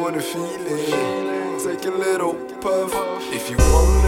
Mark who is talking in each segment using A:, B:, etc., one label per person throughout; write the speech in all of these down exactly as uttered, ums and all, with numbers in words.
A: for the feeling. Take a little puff if you want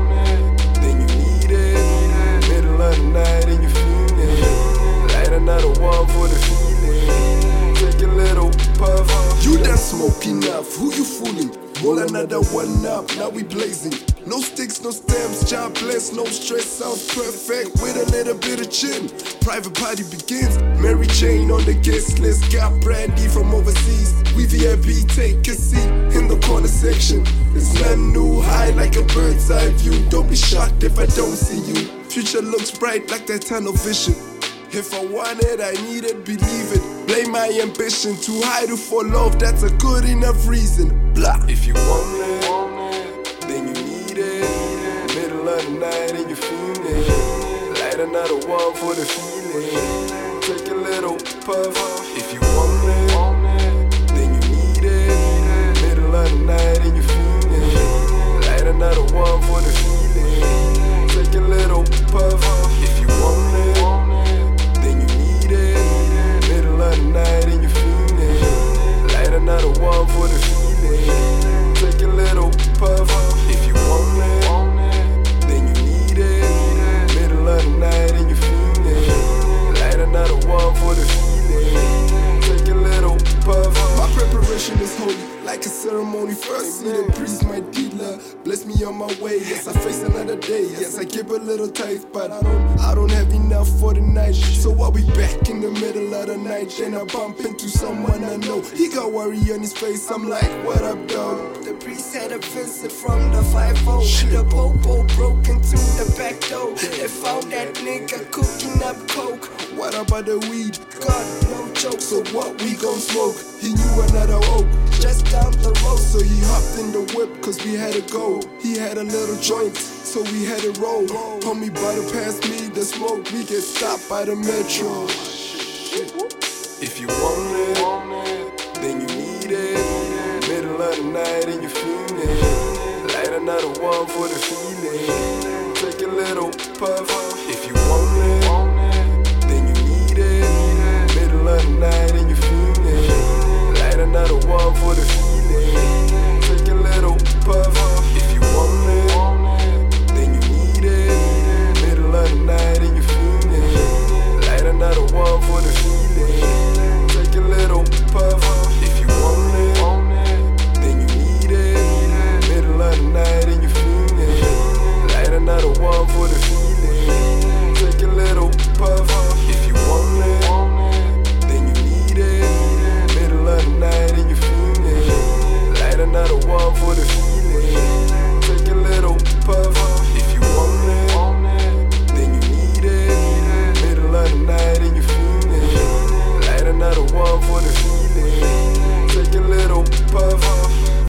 A: it, then you need it. Middle of the night and you feeling. Light another one for the feeling. Take a little puff.
B: You done smoke enough, who you fooling? Roll another one up, now we blazing. No sticks, no stamps, job bless, no stress, sounds perfect with a little bit of chin. Private party begins, Mary Jane on the guest list. Got brandy from overseas, we V I P, take a seat in the corner section. It's nothing new, high like a bird's eye view. Don't be shocked if I don't see you. Future looks bright like that tunnel vision. If I want it, I need it, believe it. Blame my ambition, too high to fall off, that's a good enough reason. Blah.
A: If you want it, then you need it. Middle of the night and you feeling. Light another one for the feeling. Take a little puff. If you want it, then you need it. Middle of the night and you feeling. Light another one for the feeling. Take a little puff. If you want it, then you need it. Middle of the night and you feeling. Light another one for the feeling. Take a little puff. If you want it, then you need it. Middle of the night and you feeling. Light another one for the feeling. Take a little puff.
B: My preparation is holy, like a ceremony. First see the priest, my dealer. Bless me on my way. Yes, I face another day. Yes, I give a little tithe, but I don't, I don't have enough for the night. So I'll be back in the middle of the night. Then I bump into someone I know. He got worry on his face. I'm like, what up, dog?
C: The priest had a visit from the five oh. The popo broke into the back door. They found that nigga cooking up coke.
B: What about the weed?
C: God, no joke.
B: So what we gon' smoke? He knew another oak
C: Just down the road.
B: so he hopped in the whip cause we had to go. He had a little joint, so we had to roll. Homie butter pass me the smoke, we get stopped by the metro.
A: If you want it, then you need it. Middle of the night and you feeling. Light another one for the feeling.